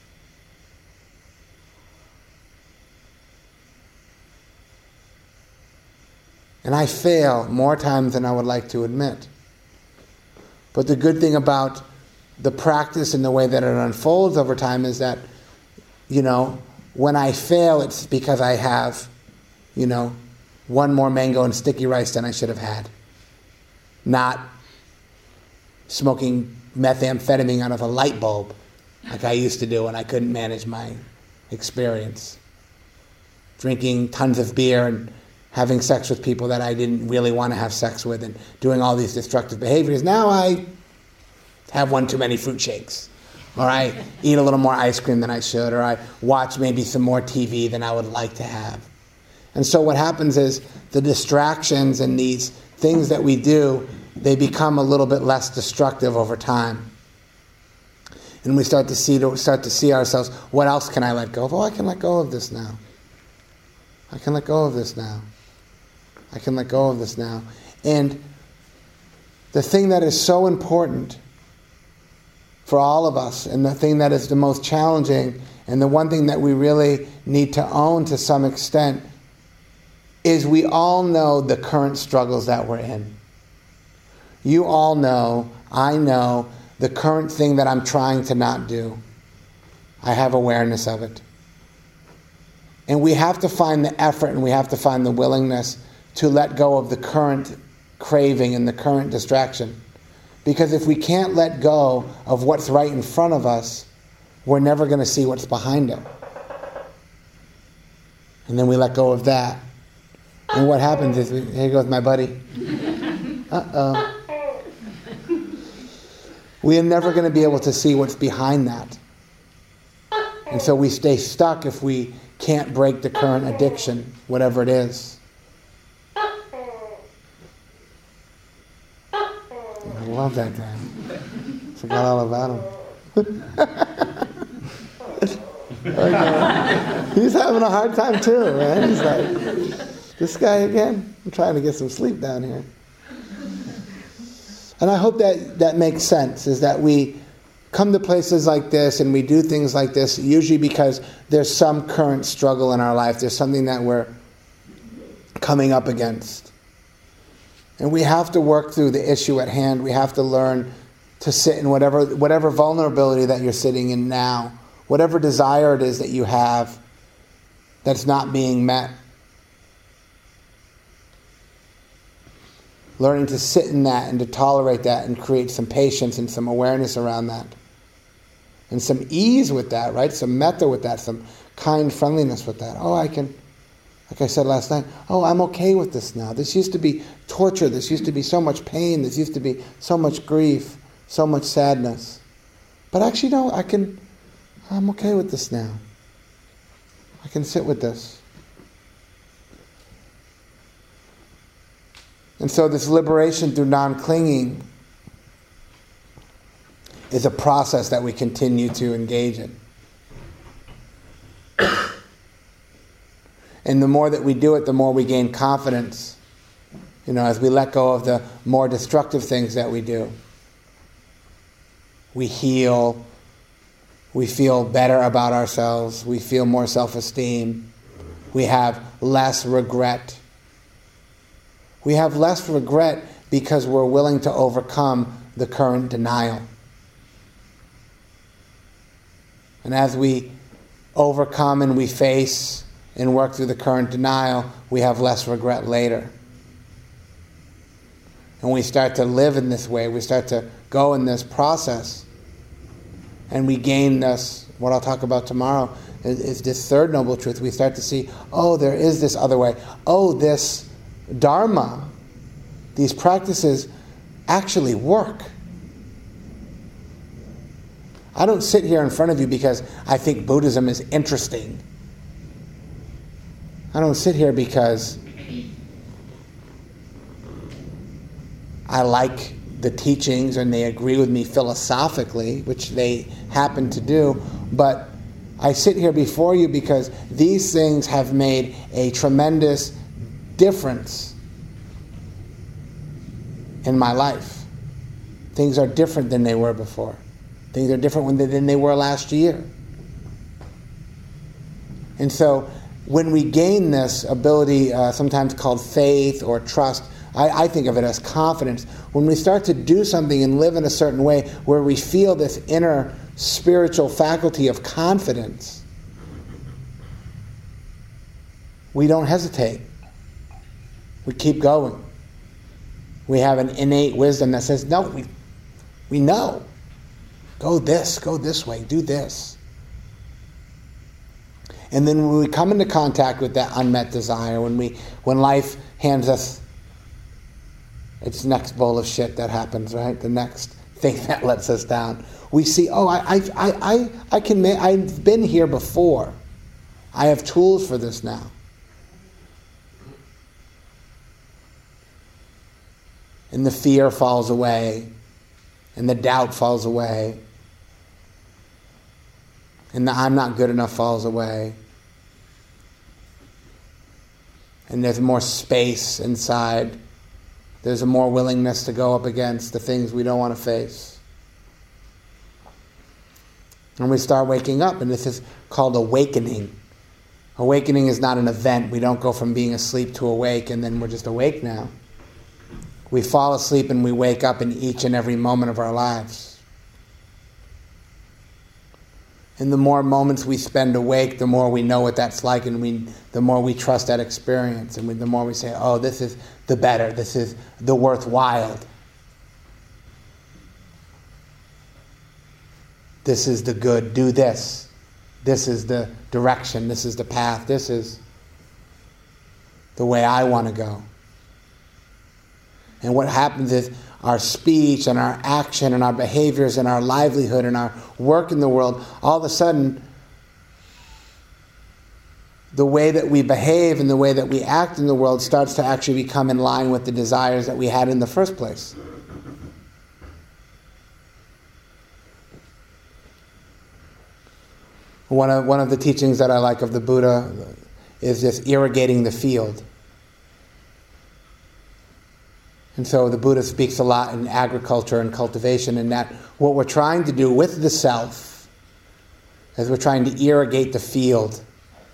And I fail more times than I would like to admit. But the good thing about the practice and the way that it unfolds over time is that, you know, when I fail, it's because I have, you know, one more mango and sticky rice than I should have had. Not smoking methamphetamine out of a light bulb like I used to do when I couldn't manage my experience. Drinking tons of beer and having sex with people that I didn't really want to have sex with and doing all these destructive behaviors. Now I have one too many fruit shakes. Or I eat a little more ice cream than I should. Or I watch maybe some more T V than I would like to have. And so what happens is the distractions and these things that we do, they become a little bit less destructive over time. And we start to see to start to see ourselves, what else can I let go of? Oh, I can let go of this now. I can let go of this now. I can let go of this now. And the thing that is so important for all of us, and the thing that is the most challenging, and the one thing that we really need to own to some extent, is we all know the current struggles that we're in. You all know, I know, the current thing that I'm trying to not do. I have awareness of it. And we have to find the effort and we have to find the willingness to let go of the current craving and the current distraction. Because if we can't let go of what's right in front of us, we're never going to see what's behind it. And then we let go of that. And what happens is, we, here goes my buddy. Uh-oh. We are never going to be able to see what's behind that. And so we stay stuck if we can't break the current addiction, whatever it is. I love that guy. Forgot all about him. Okay. He's having a hard time too, man. He's like, this guy again? I'm trying to get some sleep down here. And I hope that that makes sense, is that we come to places like this and we do things like this usually because there's some current struggle in our life. There's something that we're coming up against. And we have to work through the issue at hand. We have to learn to sit in whatever whatever vulnerability that you're sitting in now, whatever desire it is that you have that's not being met. Learning to sit in that and to tolerate that and create some patience and some awareness around that. And some ease with that, right? Some metta with that, some kind friendliness with that. Oh, I can, like I said last night, oh, I'm okay with this now. This used to be torture. This used to be so much pain. This used to be so much grief, so much sadness. But actually, no, I can, I'm okay with this now. I can sit with this. And so this liberation through non-clinging is a process that we continue to engage in. And the more that we do it, the more we gain confidence. You know, as we let go of the more destructive things that we do. We heal. We feel better about ourselves. We feel more self-esteem. We have less regret. We have less regret because we're willing to overcome the current denial. And as we overcome and we face and work through the current denial, we have less regret later. And we start to live in this way. We start to go in this process. And we gain this, what I'll talk about tomorrow, is, is this third noble truth. We start to see, oh, there is this other way. Oh, this Dharma, these practices actually work. I don't sit here in front of you because I think Buddhism is interesting. I don't sit here because I like the teachings and they agree with me philosophically, which they happen to do, but I sit here before you because these things have made a tremendous difference in my life. Things are different than they were before. Things are different than they were last year. And so when we gain this ability, uh, sometimes called faith or trust, I, I think of it as confidence. When we start to do something and live in a certain way where we feel this inner spiritual faculty of confidence, we don't hesitate. We keep going. We have an innate wisdom that says, no, we, we know. Go this, go this way, do this. And then when we come into contact with that unmet desire, when we, when life hands us its next bowl of shit that happens, right? The next thing that lets us down, we see, oh, I, I, I, I, I can, I've been here before. I have tools for this now. And the fear falls away, and the doubt falls away, and the I'm not good enough falls away. And there's more space inside. There's a more willingness to go up against the things we don't want to face. And we start waking up, and this is called awakening. Awakening is not an event. We don't go from being asleep to awake and then we're just awake now. We fall asleep and we wake up in each and every moment of our lives. And the more moments we spend awake, the more we know what that's like, and we, the more we trust that experience, and we, the more we say, oh, this is the better, this is the worthwhile. This is the good, do this. This is the direction, this is the path, this is the way I want to go. And what happens is our speech and our action and our behaviors and our livelihood and our work in the world, all of a sudden, the way that we behave and the way that we act in the world starts to actually become in line with the desires that we had in the first place. One of, one of the teachings that I like of the Buddha is just irrigating the field. And so the Buddha speaks a lot in agriculture and cultivation, and that what we're trying to do with the self is we're trying to irrigate the field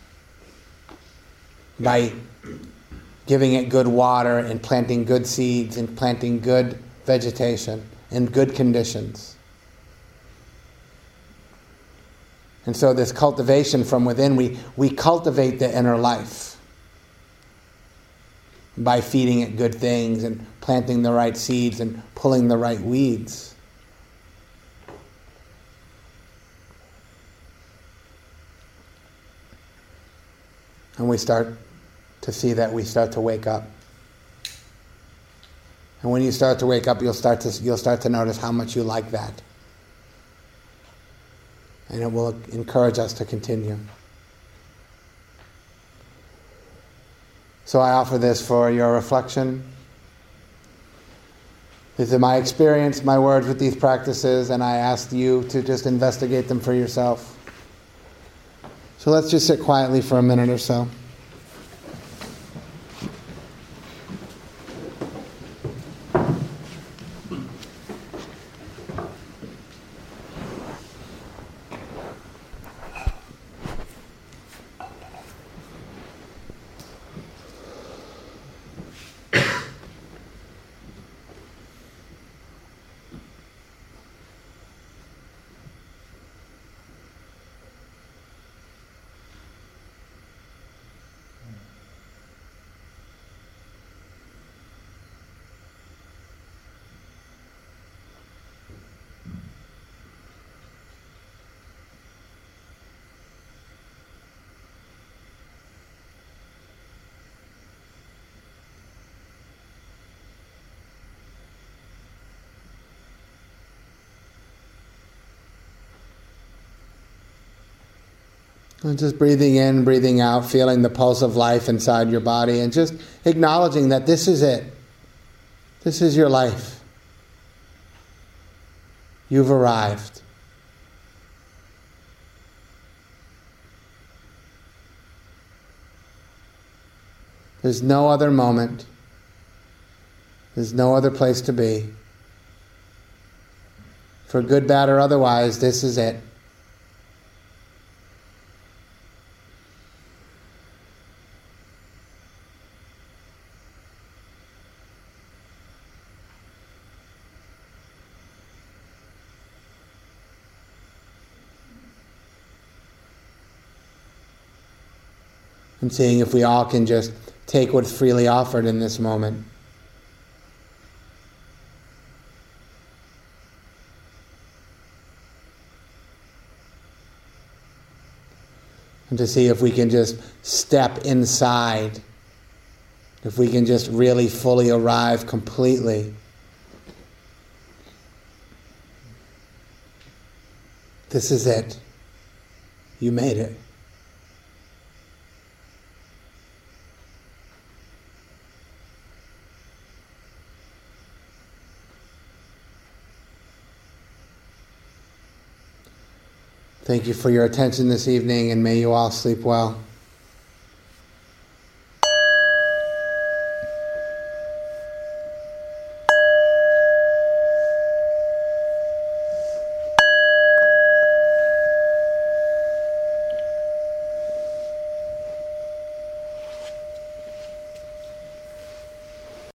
by giving it good water and planting good seeds and planting good vegetation and good conditions. And so this cultivation from within, we, we cultivate the inner life by feeding it good things and planting the right seeds and pulling the right weeds. And we start to see that we start to wake up. And when you start to wake up, you'll start to you'll start to notice how much you like that. And it will encourage us to continue. So I offer this for your reflection. This is my experience, my words with these practices, and I ask you to just investigate them for yourself. So let's just sit quietly for a minute or so. And just breathing in, breathing out, feeling the pulse of life inside your body, and just acknowledging that this is it. This is your life. You've arrived. There's no other moment. There's no other place to be. For good, bad, or otherwise, this is it. And seeing if we all can just take what's freely offered in this moment. And to see if we can just step inside, if we can just really fully arrive completely. This is it. You made it. Thank you for your attention this evening, and may you all sleep well.